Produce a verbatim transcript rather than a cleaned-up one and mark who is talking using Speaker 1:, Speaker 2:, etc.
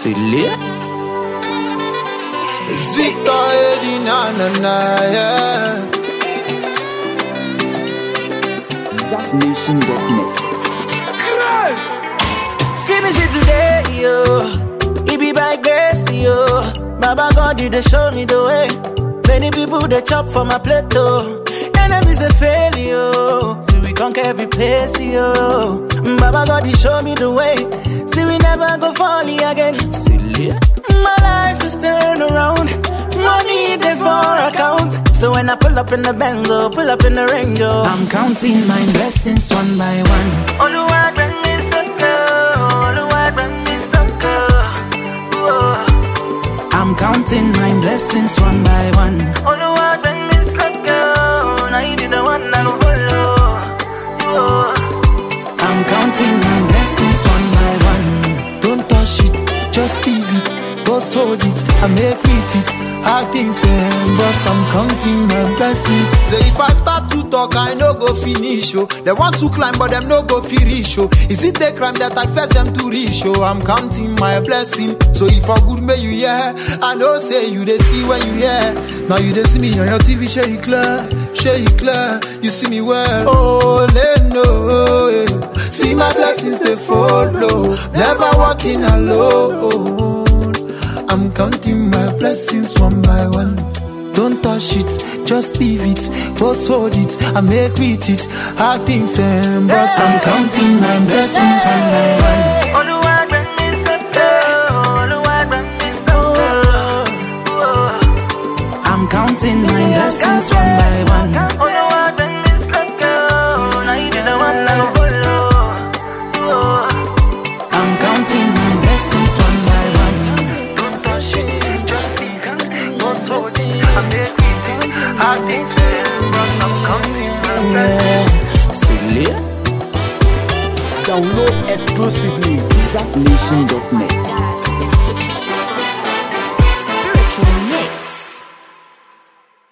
Speaker 1: Silly.
Speaker 2: It's Victor Eddie, na na na, yeah.
Speaker 1: Zap Nation dot net.
Speaker 3: See me see today, yo. It be by grace, yo. Baba God, you they show me the way. Many people they chop for my plate, oh. Enemies they fail, yo. See we conquer every place, yo. Baba God, you show me the way. See we never go falling again.
Speaker 1: Silly.
Speaker 3: My life is turned around. Money they for account. So when I pull up in the Benzo, pull up in the Range, oh, I'm counting my blessings one by one. Oluwa bring me success. Oluwa bring me success. I'm counting my blessings one by one. Oluwa bring me success. Now you be the one that will follow. I'm counting my blessings one by one.
Speaker 2: Don't touch it, just leave it. Just hold it, I make with it. Hard things and boss, I'm counting my blessings. So if I start to talk, I no go finish, oh. They want to climb, but them no go finish, oh. Is it the crime that I first them to reach, oh? I'm counting my blessing. So if I good, may you hear. I know say you they see when you hear. Now you they see me on your T V, share you clear, share you clear. You see me well, oh, let know, yeah. See my blessings, they follow. Never walking alone. I'm counting my blessings one by one. Don't touch it, just leave it. Just hold it, I make with it. Hard things and boss, I'm counting my blessings one by one.
Speaker 3: Oluwa bring me success. Oluwa bring me success. I'm counting my blessings one by one. Oluwa bring me success. Now you be the one that will follow. I'm counting my blessings one by one.
Speaker 1: Silly. Download exclusively Zap Nation dot net.